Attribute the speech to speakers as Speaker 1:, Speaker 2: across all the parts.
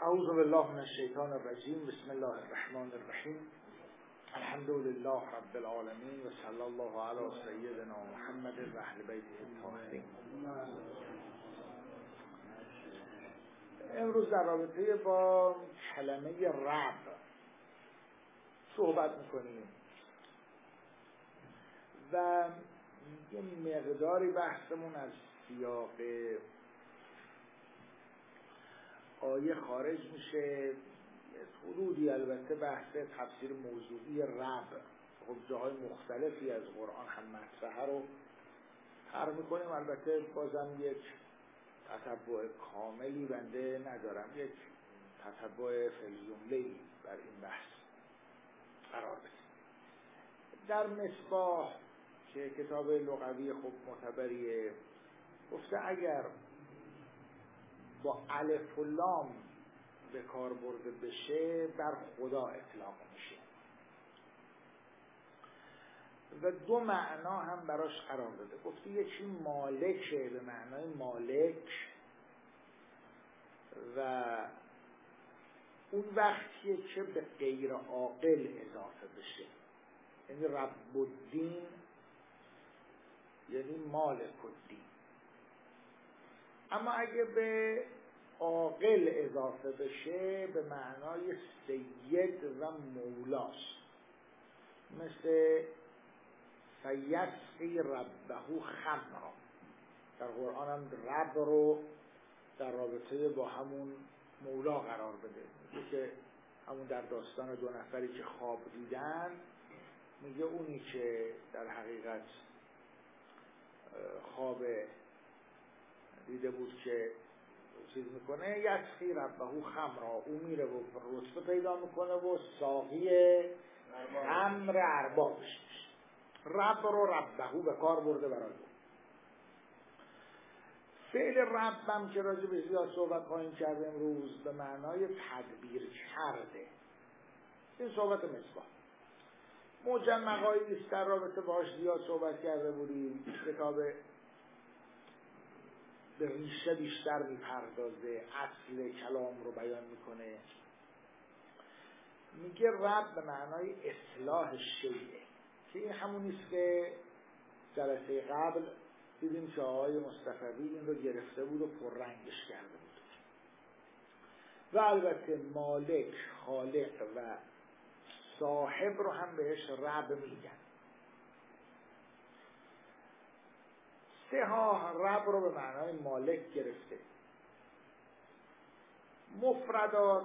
Speaker 1: اعوذ بالله من الشیطان الرجیم. بسم الله الرحمن الرحیم. الحمد لله رب العالمین و صلی الله علی سیدنا محمد و اهل بیته الطاهرین. امروز در رابطه با کلمه رب صحبت میکنیم و یه مقداری بحثمون از سیاق آیه خارج میشه. حدودی البته بحث تفسیر موضوعی رب خب جاهای مختلفی از قرآن هم مطرحه رو طرح میکنیم. البته بازم یک تتبع کاملی بنده ندارم، یک تتبع فی‌الجمله‌ای بر این بحث قرار بدیم. در مصباح که کتاب لغوی خوب معتبریه گفته اگر با الف و لام به کار برده بشه بر خدا اطلاق میشه و دو معنا هم براش قرار داده. گفته یکی مالکه به معنای مالک و اون وقتیه که به غیر عاقل اضافه بشه، یعنی رب الدین یعنی مالک الدین. اما اگه به عاقل اضافه بشه به معنای سید و مولاست، مثل فیسقی ربه خمرا. در قرآن هم رب رو در رابطه با همون مولا قرار بده. میگه که همون در داستان دو نفری که خواب دیدن، میگه اونی که در حقیقت خواب دیده بود که چیز میکنه یسقی ربه خمرا، او میره و رتبه پیدا میکنه و ساقی خمر اربابش میشه. رب رو ربهو به کار برده برای او. فعل ربم که راجع به زیاد صحبت خواهیم کرد امروز به معنای تدبیر کرده. این صحبت مصباح مجمعایی است در رابطه باش زیاد صحبت کرده بودیم. کتاب به ریشه بیشتر میپردازه، اصل کلام رو بیان میکنه. میگه رب به معنای اصلاح شیء، که این همونیست که جلسه قبل دیدیم که آقای مصطفی این رو گرفته بود و پررنگش کرده بود. و البته مالک، خالق و صاحب رو هم بهش رب میگن. سه رب رو به معنای مالک گرفته. مفردات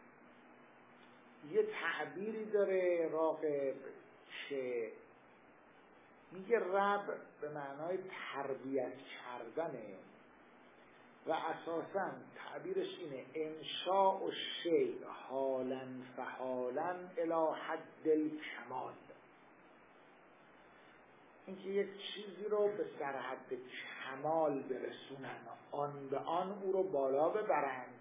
Speaker 1: یه تعبیری داره راغب که میگه رب به معنای تربیت کردنه و اساساً تعبیرش اینه انشاء و شیء حالاً فحالاً الی حد الکمال، اینکه یک چیزی رو به سرحد کمال برسونن، آن به آن او رو بالا ببرند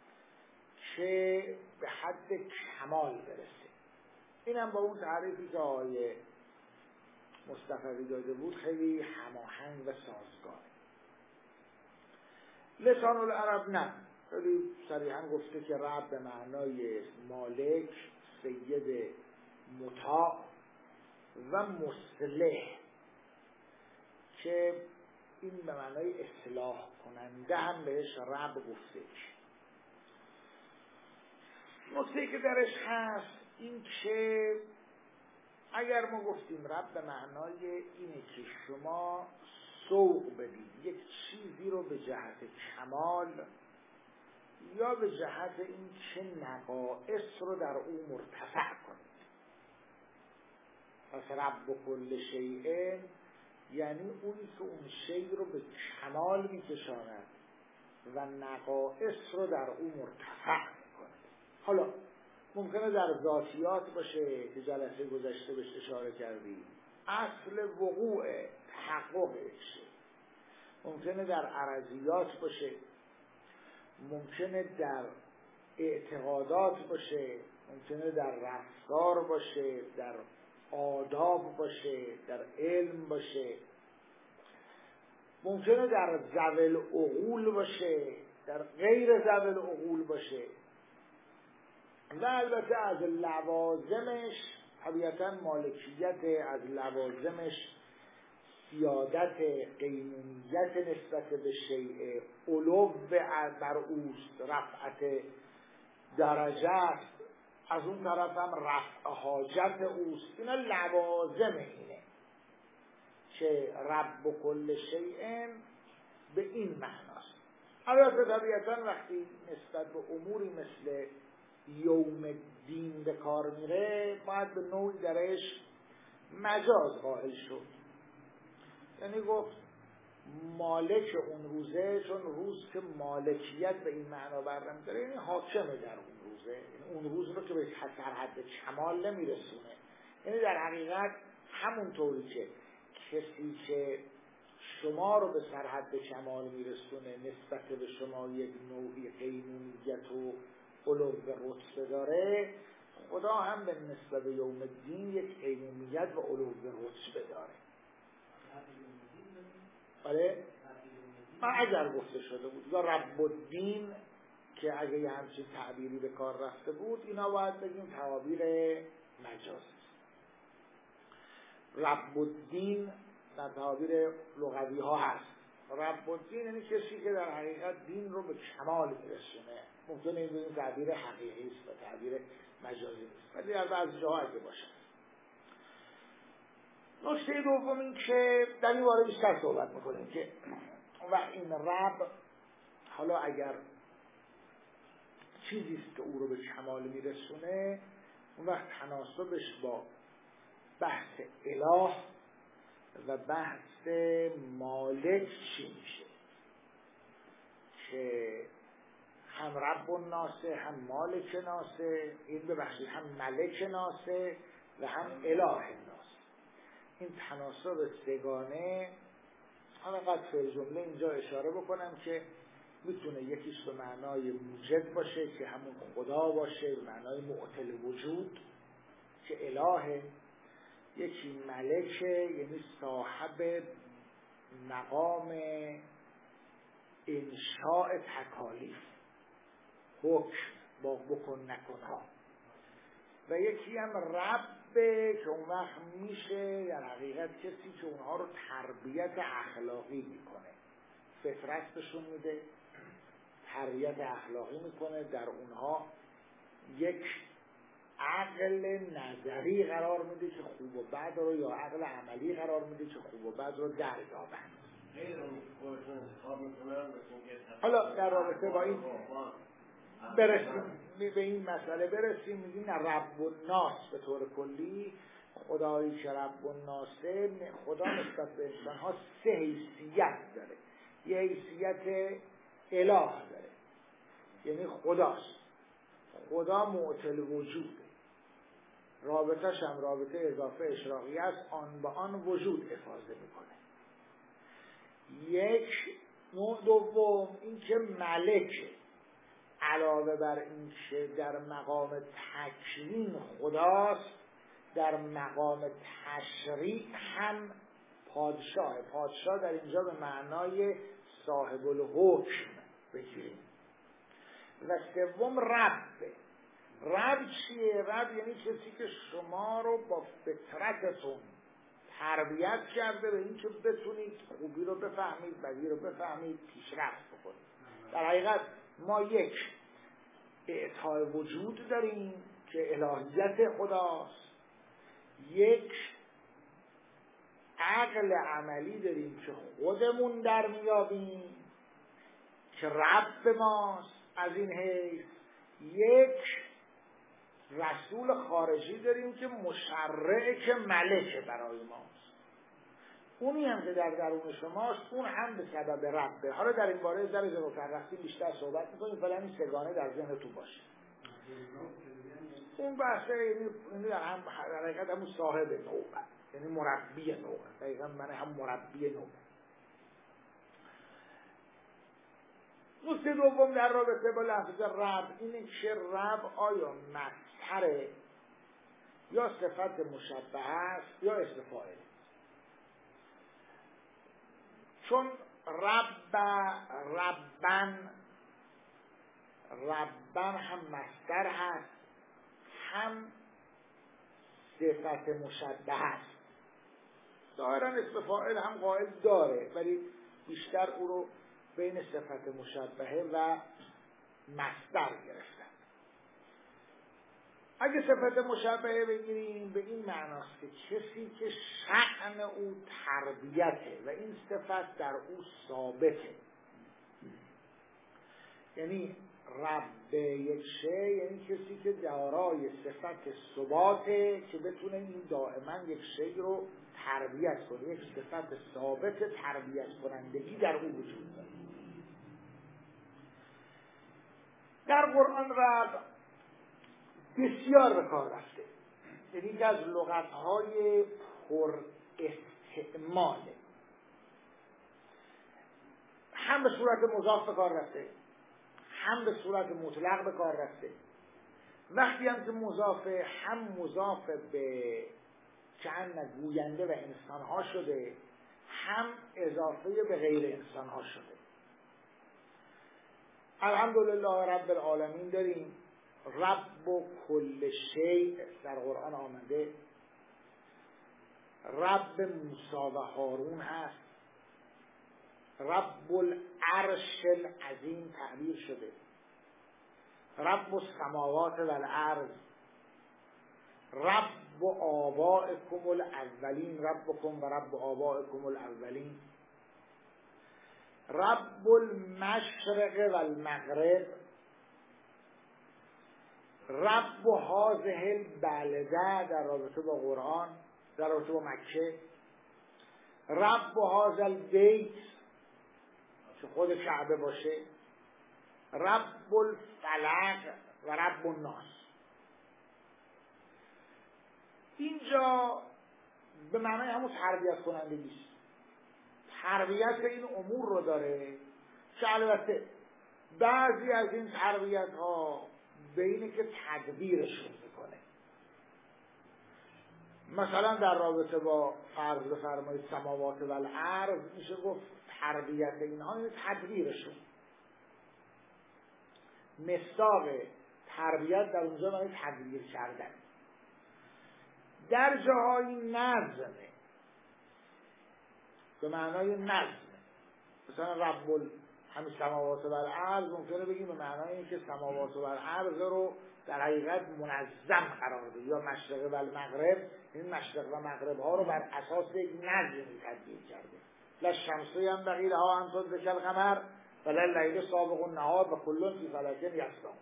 Speaker 1: که به حد کمال برسه. اینم با اون تعریفی که آقای مصطفی داده بود خیلی هماهنگ و سازگار. لسان العرب نه، خیلی صریحا گفته که رب به معنای مالک، سید مطاع و مصلح، که این به معنای اصلاح کننده هم بهش رب گفته. نکته که درش هست این که اگر ما گفتیم رب به معنای اینه که شما سوق بدید یک چیزی رو به جهت کمال یا به جهت این که نقائص رو در او مرتفع کنید. پس رب کل شیء یعنی اونی که اون شی رو به کمال میکشاند و نقائص رو در او مرتفع میکنه. حالا ممکنه در ذاتیات باشه که جلسه گذشته بهش اشاره کردیم، اصل وقوع تحققش. ممکنه در عرضیات باشه، ممکنه در اعتقادات باشه، ممکنه در رفتار باشه، در آداب باشه، در علم باشه، ممکنه در ذوی العقول باشه، در غیر ذوی العقول باشه. و البته از لوازمش طبیعتا مالکیت، از لوازمش سیادت، قیمومیت نسبت به شیء، علو بر اوست، رفعت درجه است، از اون طرف هم رفع حاجت اوست. اینا لوازم اینه که رب کل شیء به این معناست. البته طبیعتا وقتی نسبت به اموری مثل یوم الدین به کار میره باید به نوعی درش مجاز قائل شد، یعنی گفت مالک اون روزه، چون روز که مالکیت به این معنا برنمی‌داره یعنی حاکمه در اون روزه، یعنی اون روز رو که به سرحد کمال نمیرسونه. یعنی در حقیقت همونطوری که کسی که شما رو به سرحد کمال میرسونه نسبت به شما یک نوعی قیمومیت و علو رتبه داره، خدا هم به نسبت به یوم الدین یک قیمومیت و علو رتبه داره. بله؟ اگر گفته شده بود یا رب الدین که اگه یه همچین تعبیری به کار رفته بود، اینا باید بگیم تعابیر مجازی. رب الدین در تعابیر لغوی ها هست. رب الدین یعنی کسی که در حقیقت دین رو به کمال میرسونه. ممکنه این بگیم تعبیر حقیقی است و تعبیر مجازی است، ولی در بعضی جاها اگه باشه. نکته دوم این که در این باره بیشتر صحبت میکنیم که و این رب حالا اگر چیزی است که او رو به کمال میرسونه، اون وقت تناسبش با بحث اله و بحث مالک چی میشه که هم رب الناسه، هم مالک ناسه، این ببخشید هم ملک ناسه و هم اله ناسه. این تناسب سگانه حالا قد جمله اینجا اشاره بکنم که میتونه یکیش به معنای موجد باشه که همون خدا باشه، به معنای معطل وجود که اله، یکی ملکه یعنی صاحب مقام انشاء تکالیف، حکم با بکن نکنها، و یکی هم ربه که اون وقت میشه در حقیقت کسی که اونها رو تربیت اخلاقی میکنه، فطرت بهشون میده، تربیت اخلاقی میکنه، در اونها یک عقل نظری قرار میده که خوب و بد رو، یا عقل عملی قرار میده که خوب و بد رو دریابند. حالا در رابطه با این برسیم به این مسئله برسیم، میگیم نه رب الناس به طور کلی خدایی که رب الناسه، خدا نسبت به انسان ها سه حیثیت داره. یه حیثیت اله داره یعنی خداست، خدا معطل وجوده، رابطه‌ش هم رابطه اضافه اشراقی است، آن به آن وجود افاضه میکنه. یک نوع دوم این که ملکه، علاوه بر این که در مقام تکوین خداست، در مقام تشریع هم پادشاه. پادشاه در اینجا به معنای صاحب الحکم بگیریم. و سوم رب. رب چیه؟ رب یعنی کسی که شما رو با فطرتتون تربیت کرده به این که بتونید خوبی رو بفهمید، بدی رو بفهمید، پیشرفت بکنید. در حقیقت ما یک اعطای وجود داریم که الهیت خداست، یک عقل عملی داریم که خودمون در میابیم که رب ماست از این حیث، یک رسول خارجی داریم که مشرع که ملکه برای ماست. اونی هم که در درون شماست اون هم به سبب ربه. حالا در این باره ذره جلوتر رفتیم بیشتر صحبت میکنیم، فعلا این سگانه در ذهنتون باشه. اون بحثه یعنی در حقیقت همون صاحب نوبه، یعنی مربی نوبه، دقیقا من هم مربی نوبه. نکته دوم در رابطه با لفظ رب اینه که رب آیا مصدر یا صفت مشبه است یا اسم فاعل. چون ربن هم مصدر هست هم صفت مشبه است. ظاهرا اسم فاعل هم قائل داره، ولی بیشتر او رو بین صفت مشبهه و مصدر گرفتن. اگه صفت مشبهه بگیریم به این معناست که کسی که شأن او تربیته و این صفت در او ثابته، یعنی رب یک شی، یعنی کسی که دارای صفت ثباته که بتونه این دائما یک شی رو تربیت کنه، یک صفت ثابت تربیت کنندگی در او وجود داره. در قرآن رب بسیار به کار رفته، یعنی یکی از لغت‌های پر استعماله. هم به صورت مضاف به کار رفته، هم به صورت مطلق به کار رفته. وقتی هم که مضافه، هم مضاف به چند گوینده و انسان‌ها شده، هم اضافه به غیر انسان‌ها شده. الحمدلله رب العالمین داریم. رب و کل شیء در قرآن آمده. رب موسی و هارون هست. رب العرش العظیم تعبیر شده. رب السماوات و الارض. رب آبائکم الاولین، ربکم و رب آبائکم الاولین. رب المشرق و المغرب. رب هذه البلده در رابطه با قرآن، در رابطه با مکه. رب هذا البیت که خود کعبه باشه. رب الفلق و رب الناس. اینجا به معنای همون تربیت کنندگی است. تربیت این امور رو داره که البته بعضی از این تربیت ها به اینه که تدبیرشون میکنه. مثلا در رابطه با فرض بفرمایید سماوات و الارض میشه گفت تربیت اینها اینه تدبیرشون. مصداق تربیت در اونجا معنی تدبیر کردن. در جاهای نظمه، به معنای نظم. مثلا رب همین سماوات و الارض ممکنه بگیم به معنای اینکه سماوات و الارض رو در حقیقت منظم قرار بده، یا مشرق و المغرب، این مشرق و مغرب ها رو بر اساس یک نظمی تدبیر کرده. لا الشمس ينبغي لها ان تدرك القمر ولا الليل سابق النهار وكل في فلك يسبحون.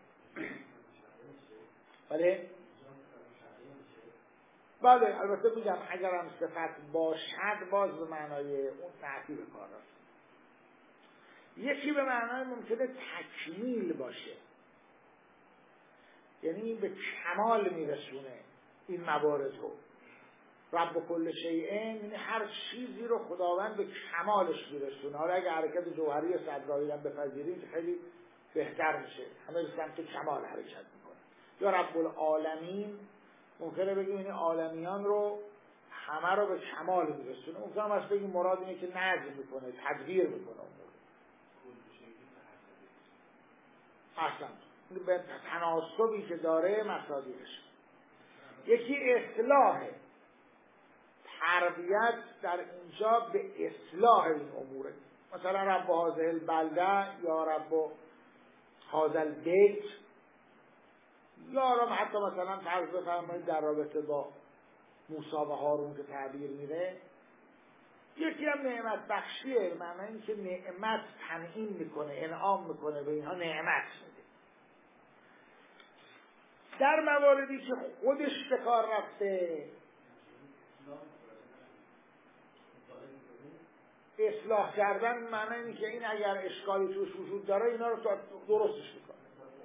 Speaker 1: بله البته میگم اگر هم صفت باشد باز به معنای اون تعطیل کار است. یکی به معنای ممکنه تکمیل باشه، یعنی به کمال میرسونه این موارد رو. رب کل شیء یعنی هر چیزی رو خداوند به کمالش میرسونه. حالا اگه حرکت جوهری صدرایی هم بپذیریم که خیلی بهتر میشه، همه به سمت کمال حرکت میکنه. یا رب العالمین ممکنه بگیم این عالمیان رو همه رو به کمال میرسونه. ممکنه هم بگیم مراد اینه که نظم میکنه، تدبیر میکنه. اصلا به تناسبی که داره مصادیقش. یکی اصلاحه. تربیت در اینجا به اصلاح این اموره. مثلا رب هذه البلده یا رب هذا البیت، یا را حتی مثلا فرض بفرمایید در رابطه با موسی و هارون که تعبیر میره، یکی هم نعمت بخشیه، معنی این که نعمت تنعیم میکنه، انعام میکنه، به اینها نعمت میده. در مواردی که خودش به کار رفته اصلاح کردن، معنی این که این اگر اشکالی توش وجود داره اینا رو درستش میکنه.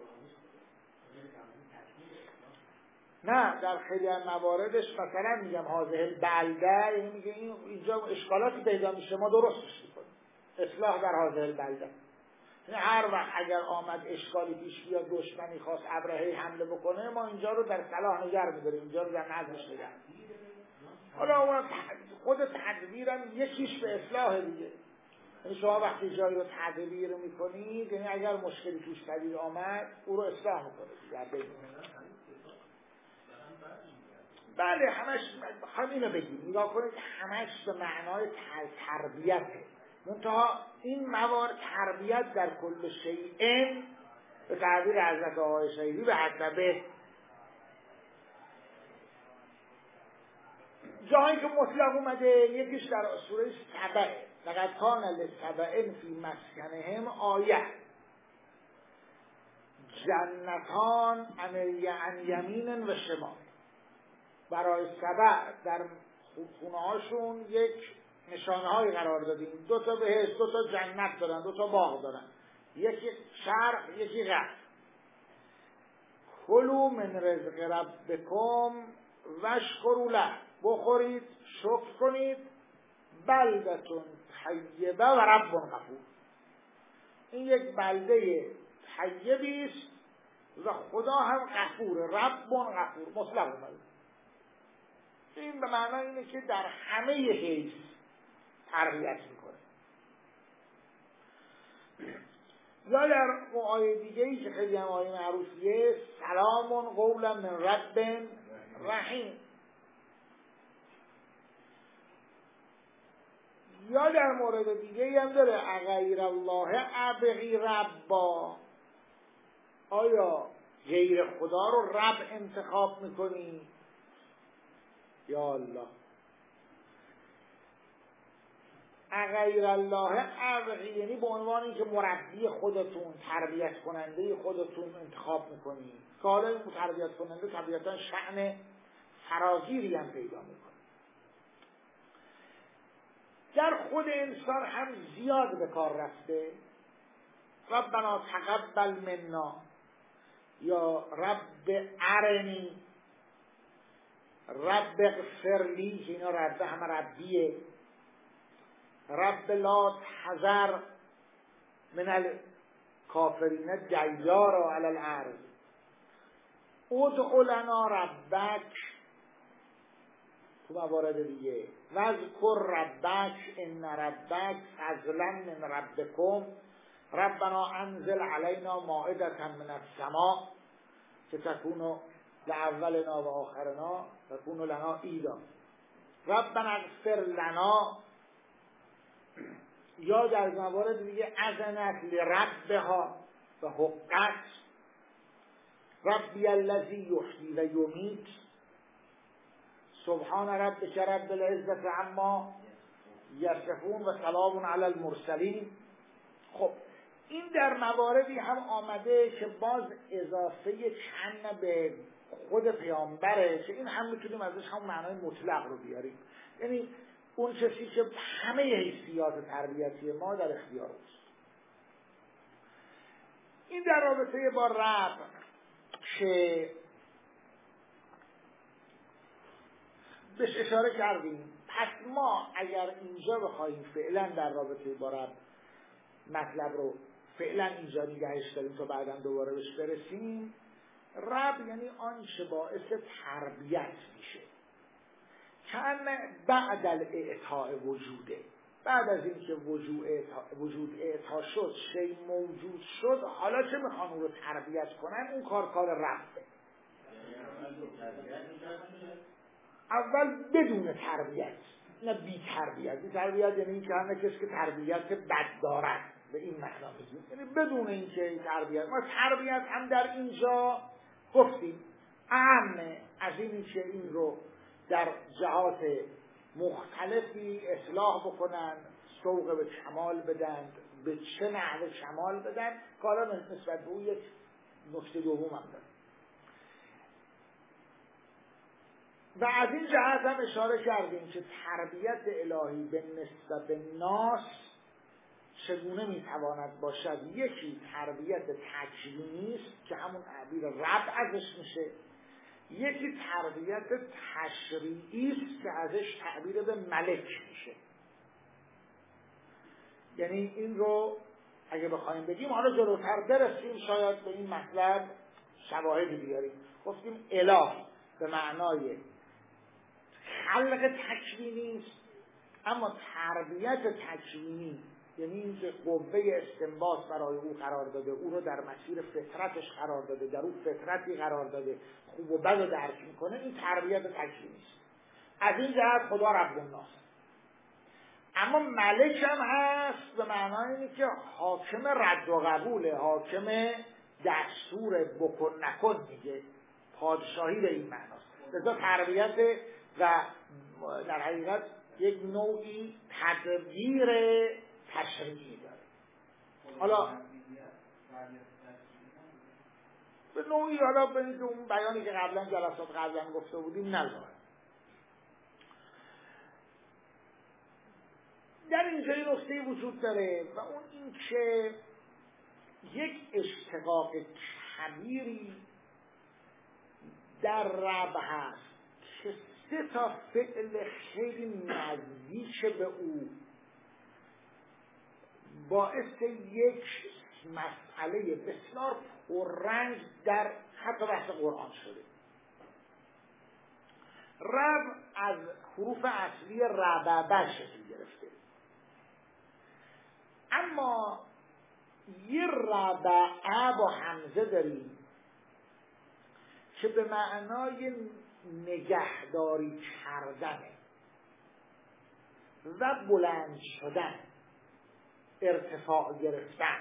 Speaker 1: نه در خیلی از مواردش مثلا میگم هذه البلده، یعنی میگه اینجا اشکالاتی پیدا میشه ما درستش میکنیم. اصلاح در هذه البلده، یعنی هر وقت اگر آمد اشکالی پیش بیاد، دشمنی خواست ابرهه حمله بکنه، ما اینجا رو در صلاح نگه می‌داریم، اینجا رو در نظمش نگه. حالا اون خود تدبیرم یکیش به اصلاح دیگه. یعنی شما وقتی جایی رو تدبیر میکنید، یعنی اگر مشکلی توش پدید آمد او رو اصلاح میکنید. بله همش همینو بگیم، نگاه کنید همش به معنای تربیته. منتها این موارد تربیت در کل شیء به تعبیر حضرت آقای شیری به حسبه، جایی که مطلق اومده یکیش در سوره سبع، لقد کان لسبع فی مسکنهم آیه جنتان عن یمین و شمال. برای سبع در خونه هاشون یک نشانه های قرار دادیم، 2 تا بهشت، 2 تا جنت دارن، 2 تا باغ دارن، یکی شرق یکی غرب. کلوا من رزق ربکم واشکروا له، بخورید شکر کنید، بلدتون طیبه و رب غفور. این یک بلده طیبی است و خدا هم غفور، رب غفور مطلق اومده. این به معنی اینه که در همه حیث تربیت میکنه. یا در آیه دیگه ای که خیلی هم آیه معروفیه، سلام قولا من رب رحیم. یا در مورد دیگه ای هم داره، اغیر الله ابغی ربا، آیا غیر خدا رو رب انتخاب میکنی؟ یا الله، اغیر الله ابغی یعنی به عنوان اینکه مربی خودتون، تربیت کننده خودتون انتخاب میکنی، که حالا این تربیت کننده طبیعتا شأن فراگیری هم پیدا میکنه. در خود انسان هم زیاد به کار رفته، ربنا تقبل منا، یا رب ارنی، رب اغفر لی، که اینا رب همه ربیه، رب لا تحذر من الکافرین دیارا علی الارض، ادع لنا ربک، تو موارد دیگه، واذکر ربک ان ربک فضلا من ربکم، ربنا انزل علینا مائدة من السماء که تکون لأولنا و آخرنا تکون لنا عیدا، ربنا اغفر لنا. یا در موارد دیگه اذنت لربها و حقت، ربی الذی یحیی و یمیت، سبحان ربک رب العزة عما یصفون و سلام علی المرسلین. خب این در مواردی هم آمده که باز اضافه چند به خود پیامبره، که این هم میتونیم ازش هم معنای مطلق رو بیاریم، یعنی اون چیزی که همه حیثیات تربیتی ما در اختیار است. این در رابطه با رب که بهش اشاره کردیم. پس ما اگر اینجا بخوایم فعلا در رابطه با رب مطلب رو فعلا اینجا نگهش داریم تا بعدا دوباره بهش برسیم، رب یعنی آنچه باعث تربیت میشه، کن بعد الاعطاء وجوده، بعد از اینکه وجود اعطا شد، شی موجود شد، حالا چه میخوان اون رو تربیت کنن، اون کار ربه. اول بدون تربیت، نه بی تربیت. بی تربیت یعنی این که همه کسی که تربیت بد دارد، به این معنا میگیم، یعنی بدون اینکه تربیت. ما تربیت هم در اینجا گفتیم اهم از این که این رو در جهات مختلفی اصلاح بکنن، سوق به کمال بدن، به چه نحو کمال بدن، کارا نسبت به اون یک نکته دوم هم داره. و از این جهت هم اشاره کردیم که تربیت الهی به نسبت ناس چگونه میتواند باشد. یکی تربیت تکوینی است که همون تعبیر رب ازش میشه، یکی تربیت تشریعی است که ازش تعبیر به ملک میشه. یعنی این رو اگه بخوایم بگیم، حالا جلوتر برسیم شاید به این مطلب شواهدی بیاریم. گفتیم اله به معنای خلق تکوینی است، اما تربیت تکوینی یعنی این قوه استنباط برای او قرار داده، او رو در مسیر فطرتش قرار داده، در او فطرتی قرار داده، خوب و بد رو درک میکنه، این تربیت تکوینی است. از این جهت خدا رب الناس. اما ملک هم هست به معنای اینه که حاکم رد و قبوله، حاکم دستور بکن نکن میگه، پادشاهی به این معناست. لذا تربیت و در حقیقت یک نوعی تدبیر تشریعی داره. حالا به نوعی حالا ببینید اون بیانی که قبلا جلسات قبلا گفته بودیم نذاره. در اینجا این نکته وجود داره و اون این که یک اشتقاق کبیری در رب هست که 3 تا فعل خیلی نزدیک به او باعث یک مسئله بسیار پررنگ در حتی بحث قرآن شده. رب از حروف اصلی رببه شکل گرفته، اما یه ربعه با همزه داریم که به معنای نگهداری کردنه و بلند شدن، ارتفاع گرفتن.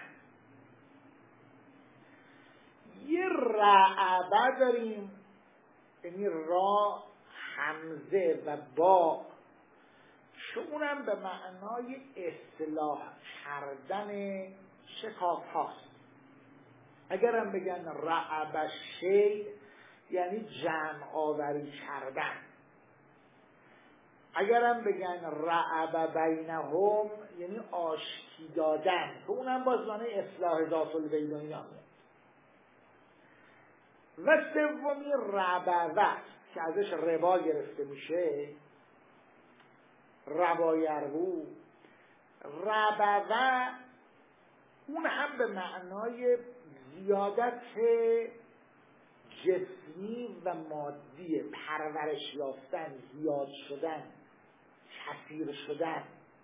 Speaker 1: یه رعبه داریم، یعنی را، همزه و با، که اونم به معنای اصلاح کردن شکاف هاست. اگرم بگن رعب شی یعنی جمع آوری کردن، اگرم بگن رعب بینهم یعنی آشتی دادن، که اونم باز معنی اصلاح ذات البین و اینا میاد. و سومی ربوه که ازش ربا گرفته میشه، ربایربو. ربوه اون هم به معنای زیادت جسمی و مادی، پرورش یافتن، زیاد شدن، کثیر شدن.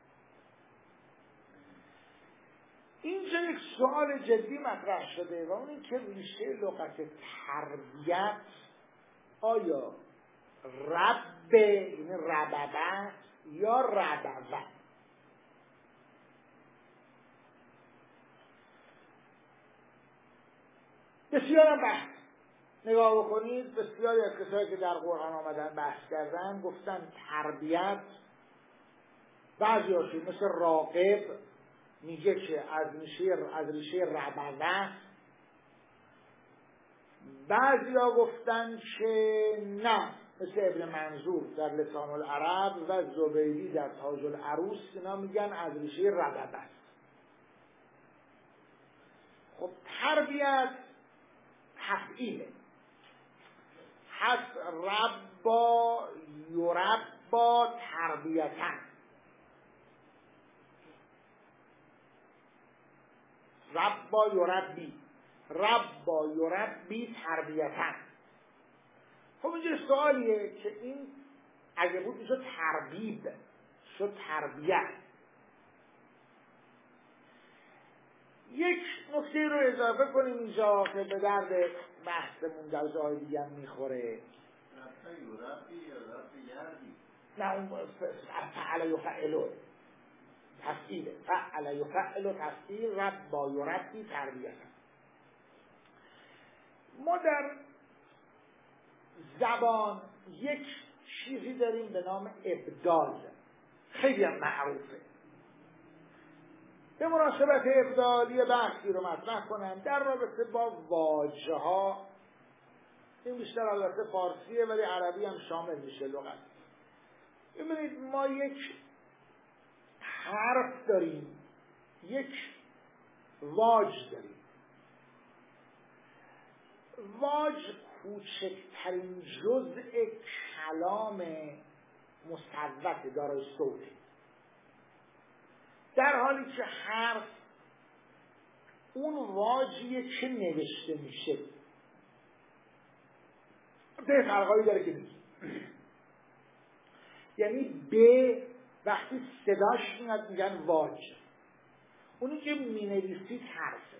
Speaker 1: اینجا یک سوال جدی مطرح شده و اون این که ریشه لغت تربیت آیا رب یعنی رببه یا ربوه؟ بسیار هم بحث نگاه بکنید، بسیاری از کسایی که در قرآن آمدن بحث کردن گفتن تربیت، بعضی هاشون مثل راقب میگه که از ریشه ربوه، بعضی ها گفتن که نه، مثل ابن منظور در لسان العرب و زبیدی در تاج العروس، اینا میگن از ریشه ربوه است. خب تربیت تفعیله، هست ربا یربا تربیتا، ربا یربی، ربا یربی تربیتا. خب اینجا سوالیه که این اگه بود میشد تربیب، شد تربیت. یک نکته رو اضافه کنیم اینجا که به درد بحثمون در جای دیگه هم میخوره. نه اون فعل یفعلو تفعیله، فعل یفعلو تفعیل، رب با یربی تربیت. ما در زبان یک چیزی داریم به نام ابدال، خیلی هم معروفه. به مناسبت ابدال یه بحثی رو مطرح کنم در رابطه با واژه ها. این بیشتر البته فارسیه ولی عربی هم شامل میشه لغت. ببینید ما یک حرف داریم، یک واژ داریم. واژ کوچکترین جزء کلام مصوت دارای صوته، در حالی که حرف اون واژیه که نوشته میشه. به فرقایی داره که میگه، یعنی به وقتی صداش میاد میگن واژ، اونی که مینویسید حرفه.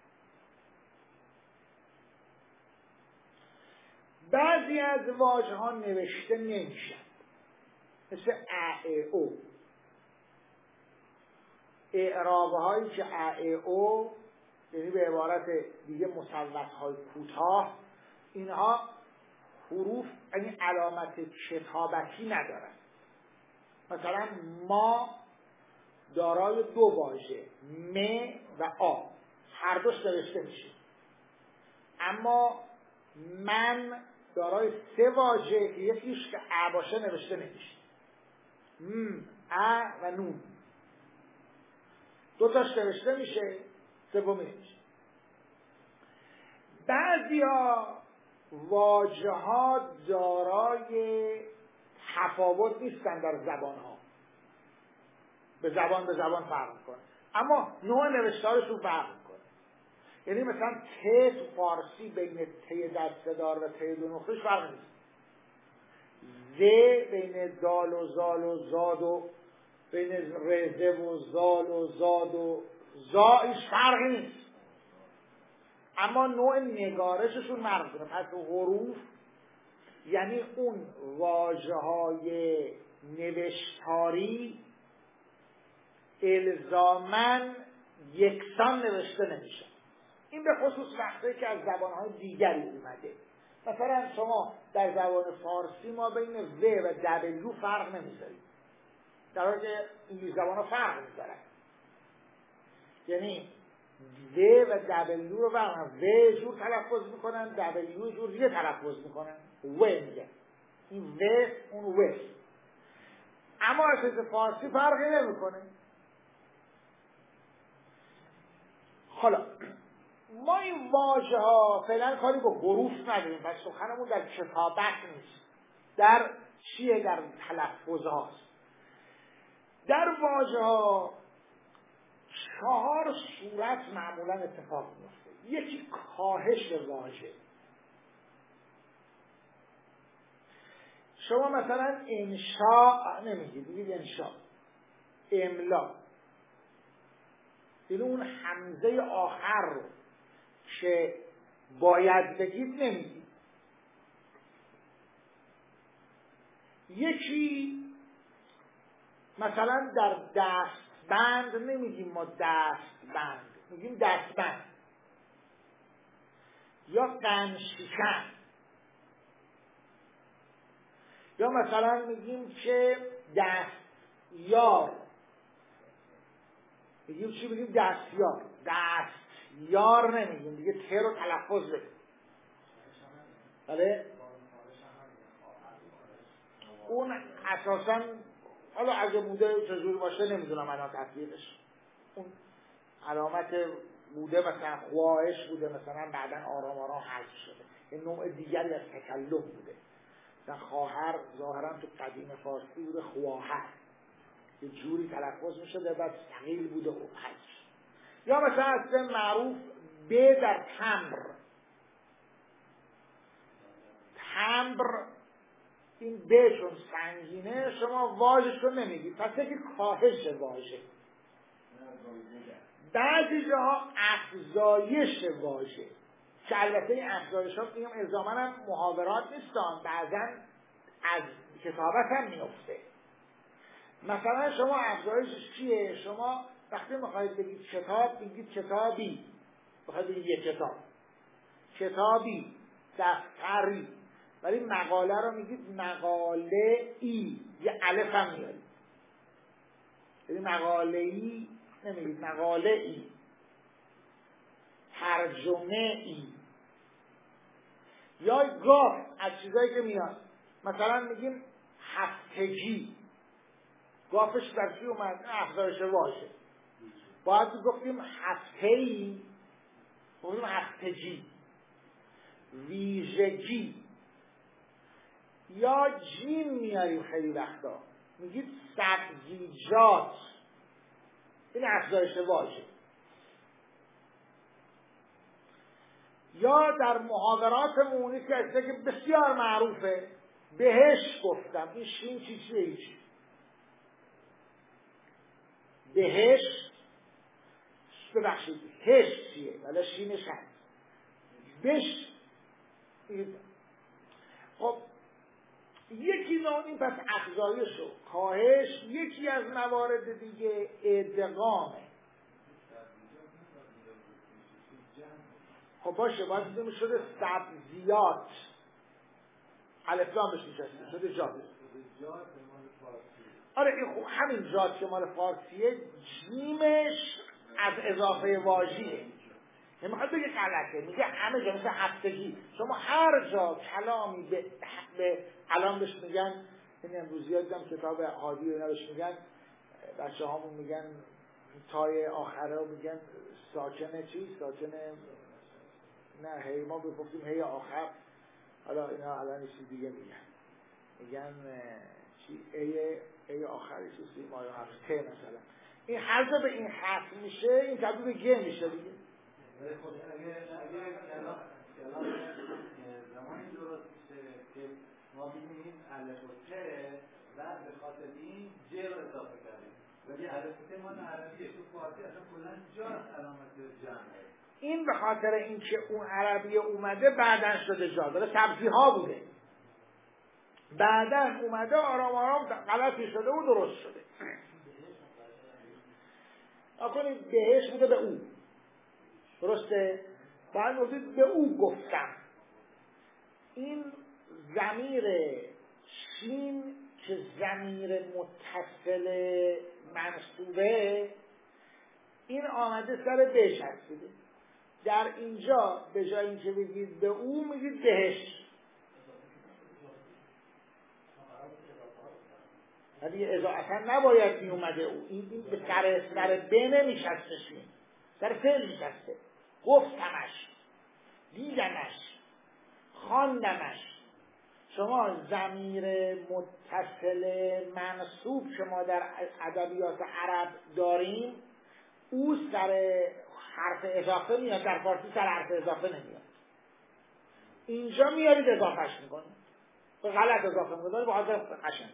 Speaker 1: بعضی از واژه ها نوشته نمیشن، مثل ا او. اعرابه هایی که ا او، یعنی به عبارت دیگه مثلث های کوتاه، اینها حروف یعنی علامت کتابتی ندارن. مثلا ما دارای دو واژه م و آ، هر دوش نوشته میشه. اما من دارای سه واژه که یکیش که ا باشه نوشته نمیشه، ا و نون. دو تاش نوشته میشه، سومی نمیشه. بعضیا واژه ها دارای تفاوت نیستن در زبان ها، به زبان فرق میکنه، اما نوع نوشتارشون فرق میکنه. یعنی مثلا ت تو فارسی بین ت دسته‌دار و ت دو نقطه‌اش فرق نیست. ز بین دال و زال و زاد و بین رزه و زال و زاد و زایش فرق نیست، اما نوع نگارششون فرق میکنه. پس حروف یعنی اون واژه‌های نوشتاری الزاماً یکسان نوشته نمیشن. این به خصوص وقتی که از زبانهای دیگری اومده. مثلا شما در زبان فارسی ما بین و و دبلیو فرق نمیذاریم، در حالی که انگلیسی زبانها فرق میذارن. یعنی و و دبلیو رو فرق، و جور تلفظ میکنن، دبلیو جور دیگه تلفظ میکنن، و میگن. این و اون و، اما از فارسی فرقی نمیکنه. حالا ما این واژه ها فعلا کاری با حروف نداریم، پس سخنمون در کتابت نیست، در چیه؟ در تلفظ هاست. در واژه ها 4 صورت معمولا اتفاق میفته. یکی کاهش واژه. شما مثلا انشاء نمیگید، میگید انشاء. املا، یعنی اون همزه آخر رو که باید بگید نمیگید. یکی مثلا در دستبند نمیگیم ما دستبند، میگیم دستبند. یا قنشکن. یا مثلا میگیم که دستیار، میگیم چی؟ میگیم دستیار. دستیار نمیگیم دیگه، ت رو تلفظ بگیم. بله؟ اون اساساً حالا اگه بوده چجور باشه نمیدونم الان تطبیقش. اون علامت بوده مثلا خواهش بوده، مثلا بعداً آرام آرام حذف شده، این نوع دیگری از تکلم بوده. مثلا خواهر ظاهراً تو قدیم فارسی بوده خواهر، یه جوری تلفظ میشده، بعد ثقیل بوده و حذف. یا مثلا اصلا معروف ب در تمر. تمر این بشون سنگینه، شما واژه‌ش رو نمیگید، پس یکی کاهش واژه. بعضی جاها افزایش واژه، که البته این افزایش ها میگم الزاماً هم محاورات نیستن، بعضاً از کتابت هم میفته. مثلا شما افزایشش چیه؟ شما وقتی میخواید بگید کتاب میگید کتابی، میخواید بگید یک کتاب، کتابی، دفتری. ولی مقاله رو میگید مقاله ای، یه الف هم میارید. یعنی مقاله ای نمیگید، مقاله ای، ترجمه ای. یا گاه از چیزایی که میاد مثلا میگیم هفتگی، گافش در چی اومد؟ افزایش واژه. باید گفتیم هفته‌ای، گفتیم هفتگی. ویژگی. یا جیم میاریم خیلی وقتا، میگید سبزیجات، این افزایش واژه. یا در محاوراتمون که که بسیار معروفه، بهش گفتم، این شین چیه؟ بهش ببخشید هش چیه؟ ولی شینش هست بش. خب یکی این پس افزایش و کاهش. یکی از موارد دیگه ادغامه. خب باشه باید دیدیم شده سبزیات الفلام بهش میشسته شده جاد. آره این خوب همین جاد که مال فارسیه جیمش از اضافه واژیه. میخواد بگه غلطه، میگه همه جا مثل هفتگی شما هر جا کلامی به الان بهش میگن، این امروزی ها دیدم کتاب هادی و اینا بهش میگن، بچه هامون میگن تای آخره و میگن ساکنه چی؟ ساکنه نه هی ما بگفتیم هی آخر، حالا اینا الان یه چیز دیگه میگن چی؟ ای آخری چیزی مایه هفت ته مثلا. این هر جا به این حرف میشه این تبدیل به گه میشه دیگه.
Speaker 2: اگه کلام زمانی درست میشه که ما بینیم الف و ته بعد به خاطر این ج رو اضافه کردیم، ولی الف و ته مال عربیه، تو فارسی اصلا کلا جا علامت جمعه.
Speaker 1: این به خاطر اینکه اون عربیه اومده بعدن شده جا، داره سبزی ها بوده بعدن اومده آرام آرام غلطی شده و درست شده. نکنید بهش بوده به او، درسته؟ باید نوزید به او گفتم. این ضمیر شین که ضمیر متصل منصوبه این آمده سر بهش هستیده. در اینجا به جای اینکه بگید به او میگید بهش. ولی اضافتا نباید می اومده او، این به سر به نمیشسته شین، سر فعل میشسته. گفتمش، دیدمش، خواندمش. شما ضمیر متصل منصوب که ما در ادبیات عرب داریم او سر حرف اضافه میاد، در فارسی سر حرف اضافه نمیاد. اینجا میارید اضافهش میکنید، به غلط اضافه میکنید، با حاضر قشنگ.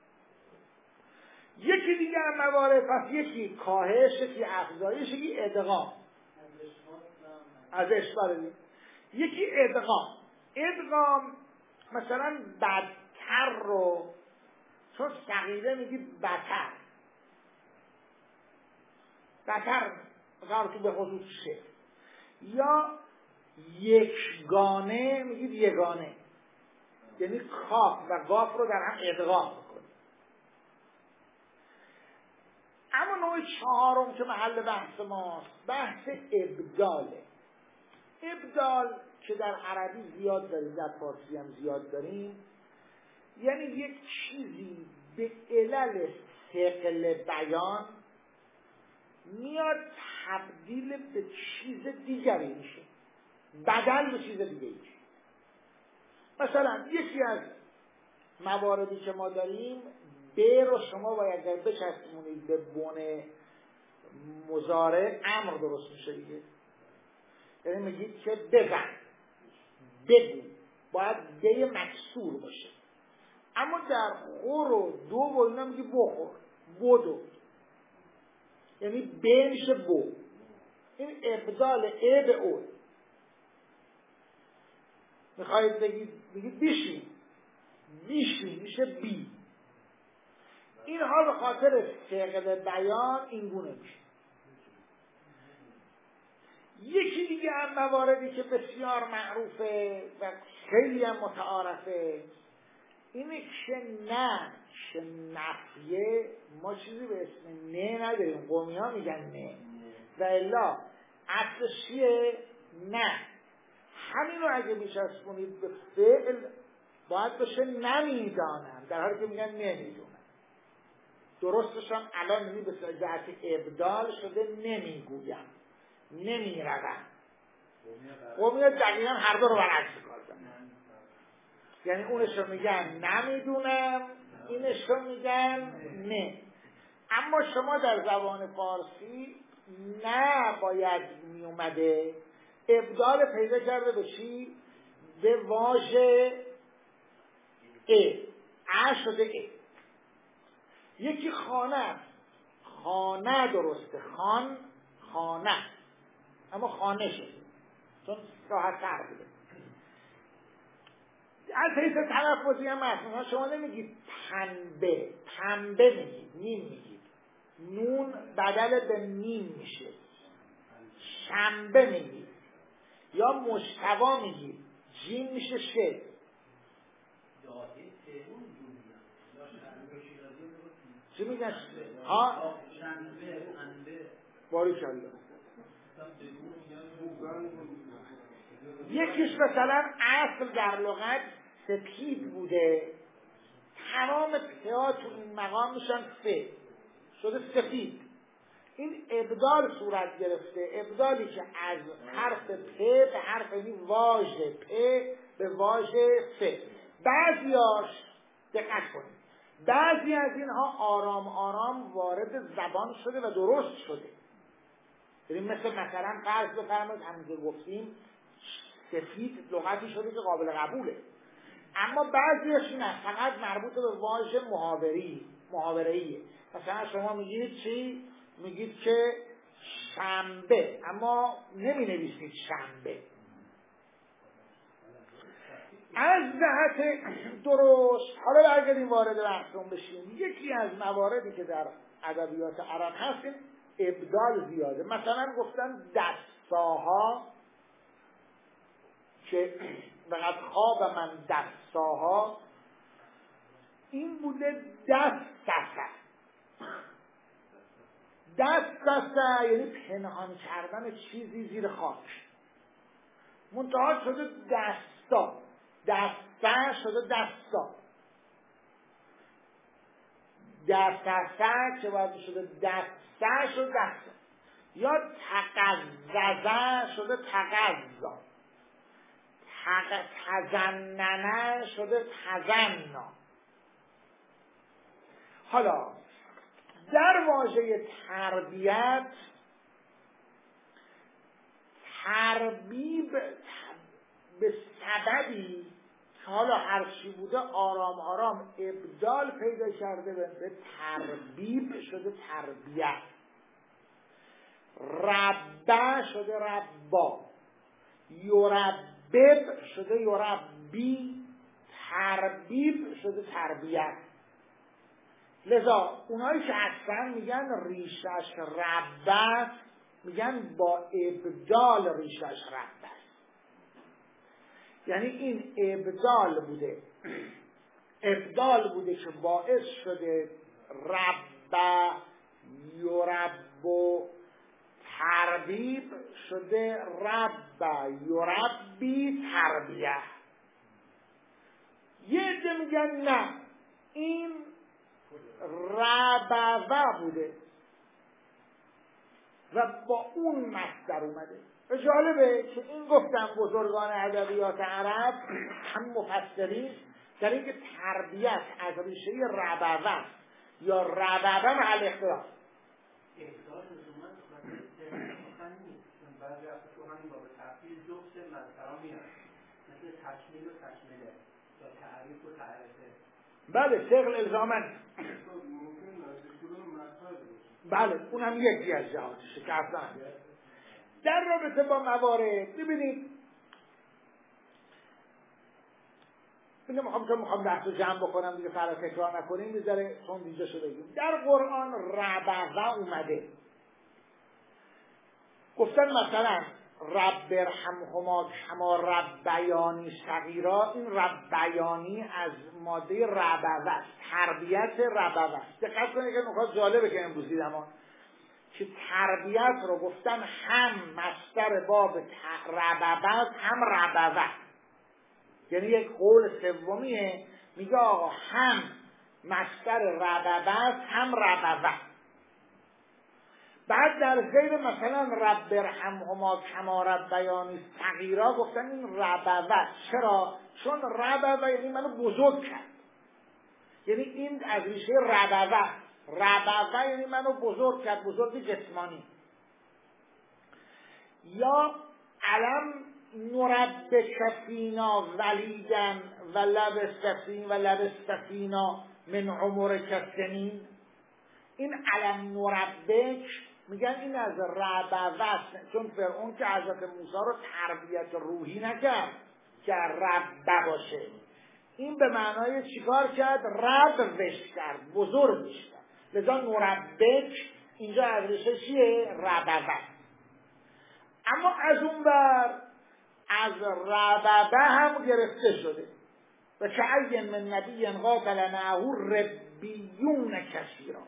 Speaker 1: یکی دیگه هم موارد، پس یکی کاهش، یکی افزایش، یکی ادغام. از اشبار یکی ادغام مثلا بدتر رو چون صغیره میگی بدتر مثلا تو به خصوص شه، یا یکگانه میگید یگانه، یعنی کاف و گاف رو در هم ادغام میکنی. اما نوع چهارم که محل بحث ماست بحث ابداله. ابدال که در عربی زیاد داریم، در فارسی هم زیاد داریم، یعنی یک چیزی به علل ثقل بیان میاد تبدیل به چیز دیگری میشه، بدل به چیز دیگری میشه. مثلا یکی از مواردی که ما داریم به رو شما باید بچسبونید به بن مضارع امر درست میشه دیگه. یعنی میگید که بزن، بگو، باید به مکسور باشه. اما در خور و دو و اینا میگی بخور، بدو، یعنی به میشه بو. این ابدال ا به او. میخواید بگید بیشین میشه بی. اینها به خاطر ثقل بیان این گونه میشه. یکی دیگه هم مواردی که بسیار معروفه و خیلی هم متعارفه اینه که نه، که نفیه ما چیزی به اسم نه نداریم، قومی ها میگن نه و الا اصلش چیه؟ نه. همین رو اگه میچسبونید به فعل باید بشه نمیدانم، در حالی که میگن نمیدونم. درستش هم الان نمی به جهت ابدال شده نمیگویم، نمیروم. قومی ها دقیقا هر دو رو برعکس کار دارن، یعنی اونش رو میگن نمیدونم، اینش رو میگن نه. اما شما در زبان فارسی نه باید میومده ابدال پیدا کرده به چی؟ به واژه ا شده ا. یکی خانه، خانه درسته، خانه اما خانه شد چون راحت تر بوده. از حیث تلفظی هم هست، شما نمیگید پنبه میگید، میم میگید، نون بدل به میم میشه، شنبه میگید، یا مشتوا میگید، جیم میشه شه. چی میگن؟ ها؟ باریکالله. یکیش مثلا اصل در لغت سپید بوده، تمام پیا تو این مقام میشن سه، شده سفید. این ابدال صورت گرفته، ابدالی که از حرف پ به حرف یعنی واژه پ به واژه س. بعضیاش دقت کنید، بعضی از اینها آرام آرام وارد زبان شده و درست شده. یعنی مثلا فرض بفرمایید همین که گفتیم سفید لغتی شده که قابل قبوله، اما بعضیش نه، فقط مربوط به واژه محاوره‌ایه. مثلا شما میگید چی؟ میگید که شنبه، اما نمی نویسید شنبه. از جهت درست، حالا برگردیم وارد بحثمون بشیم. یکی از مواردی که در ادبیات عرب هست این ابدال زیاده. مثلا گفتن دستاها، که لقد خواب من دستاها، این بوده دستسه. دستسه یعنی پنهان کردن چیزی زیر خاک. منتها شده دستا، دسته شده دستا. دستسه که باید شده دسته شده دستا. یا تقززه شده تقزا، تزننه شده تزنا. حالا در واژه تربیت، تربیب به سببی حالا هر چی بوده آرام آرام ابدال پیدا کرده به تربیب شده تربیت. ربه شده ربا، یربب شده یربی، تربیب شده تربیت. لذا اونایی که اصلا میگن ریشش ربه، میگن با ابدال ریشش ربه، یعنی این ابدال بوده که باعث شده ربه یرب و تربیب شده ربه یربی تربیه. یه عده میگن نه، این ربوه بوده و با اون مصدر اومده. جالبه که این گفتم بزرگان ادبیات عرب هم مفسرین در اینکه تربیت از ریشه ربوه یا ربوه محل اختلاف.
Speaker 2: بعضی از همین باب تفصیل جفت مذکرها میاد، مثل تشمیل و تشمیله یا تعریف و تعریفه.
Speaker 1: بله، شغل الزامن. بله، اون هم یکی از جهاتشه که اصلا در رابطه با موارد. ببینید میخوام بحث رو جمع بکنم دیگه، فرا تکرار نکنیم، میذاره چون دیجا شده بگیم. در قرآن ربوه اومده، گفتن مثلا رب ارحمهما کما ربیانی صغیرا. این ربیانی از ماده ربوه است، تربیت ربوه است. دقت کنید که نکات جالبه که امروز دیدم که تربیت رو گفتن هم مصدر باب ربوه است هم ربوه، یعنی یک قول سومیه میگه آقا هم مصدر ربوه است هم ربوه. بعد در ذیل مثلا رب ارحمهما کما ربیانی صغیرا گفتن این ربوه. چرا؟ چون ربوه یعنی منو بزرگ کرد، یعنی این از ریشه ربوه. ربوه یعنی منو بزرگ کرد، بزرگ جسمانی. یا علم نربک فینا ولیدا و لبست فینا من عمرک سنین. این علم نربک میگن این از ربوت، چون فرعون که حضرت موسی رو تربیت روحی نکرد که ربه باشه، این به معنای چیکار کرد؟ ربوش کرد، بزرگش کرد. لذا نربک اینجا از ریشه چیه؟ ربوت. اما از اون بر از رببه هم گرفته شده و کأی من نبی قاتل معه ربیون کثیرا.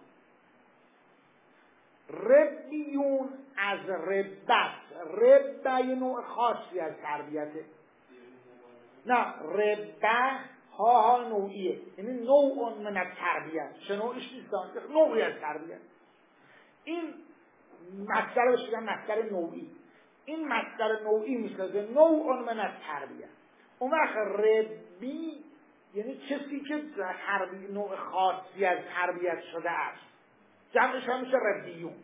Speaker 1: ربیون از ربت، رب یه نوع خاصی از تربیته، نه ربه ها نوعیه، یعنی نوع من التربیت، چه نوعش نیستان، نوعی از تربیت. این مصدر بشه بگم مصدر نوعی، این مصدر نوعی میسازه نوع من التربیت. اون وقت ربی یعنی کسی که نوع خاصی از تربیت شده است، جمعش هم میشه ربیون.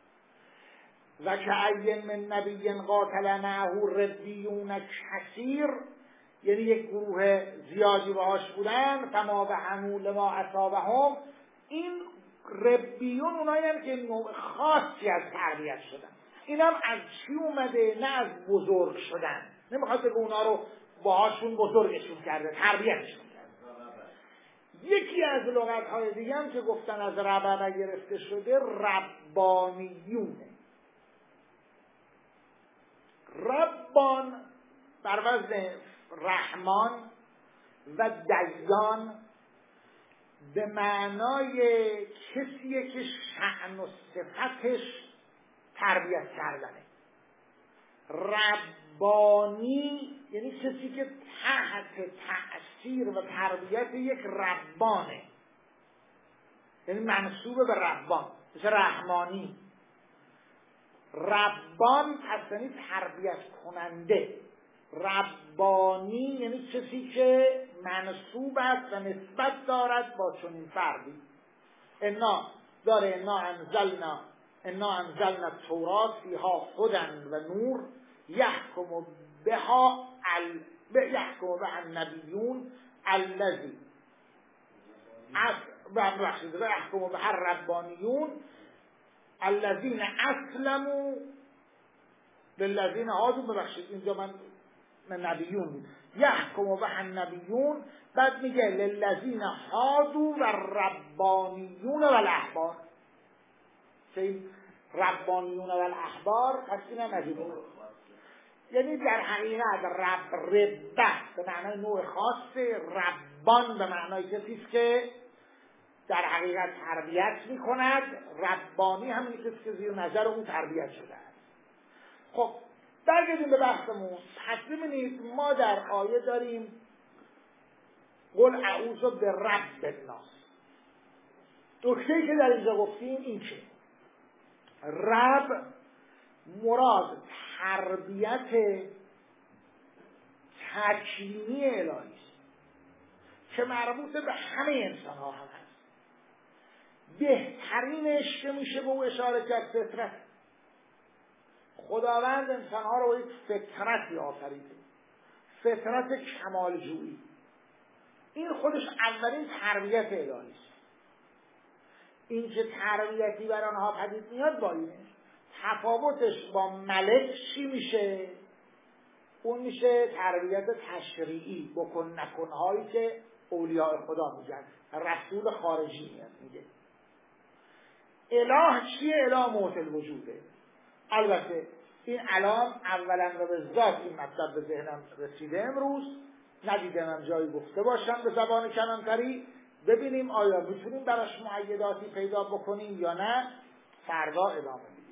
Speaker 1: و کأی من نبی قاتل معه ربیون کثیر، یعنی یک گروه زیادی باهاش بودن، فما وهنوا لما اصابهم. این ربیون اونایی که نوع خاصی از تربیت شدن. اینم از چی اومده؟ نه از بزرگ شدن، نمیخواد بگه اونا رو باهاشون بزرگشون کرده، تربیتشون کرده. یکی از لغت‌های دیگه هم که گفتن از رببه گرفته شده ربانیونه. ربان بر وزن رحمان و دیان به معنای کسیه که شأن و صفتش تربیت کردنه. ربانی یعنی کسی که تحت تأثیر و تربیت یک ربانه، یعنی منسوب به ربان، مثل رحمانی. ربان پس یعنی تربیت کننده، ربانی یعنی کسی که منسوب است و نسبت دارد با چنین فردی. انا انزلنا التوراة فیها هدی و نور یحکم بها النبیون الذی یحکم بها الربانیون الذین اسلموا للذین هادوا. ببخشید اینجا من نبیون یحکم بها النبیون، بعد میگه للذین هادوا و ربانیون و الاحبار. که ربانیون و الاحبار پس اینا نبیون، یعنی در حقیقت ربه به معنای نوع خاصه، ربان به معنای کسیست که در حقیقت تربیت میکند، ربانی هم کسی که زیر نظر اون تربیت شده است. خب برگردیم به بحثمون. پس ببینید ما در آیه داریم قل اعوذ برب الناس. نکته‌ای که در اینجا گفتیم این که رب مراد تربیت تکوینی الهی است که مربوط به همه انسان ها هم هست. بهترینش که میشه به او اشاره کرد فطرت. خداوند انسان ها رو یک فطرتی آفریده، فطرت کمالجویی. این خودش اولین تربیت الهی است. این که تربیتی بر آنها پدید میاد با اینه. تفاوتش با ملک چی میشه؟ اون میشه تربیت تشریعی، بکن نکنهایی که اولیاء خدا میگن، رسول خارجی میاد میگه. اله چیه؟ اله موت الوجوده. البته این الان اولا و به ذات این مطلب به ذهنم رسیده امروز، ندیدم جایی گفته باشم به زبان کلانتری. ببینیم آیا میتونیم براش مؤیداتی پیدا بکنیم یا نه، فردا ادامه میدیم.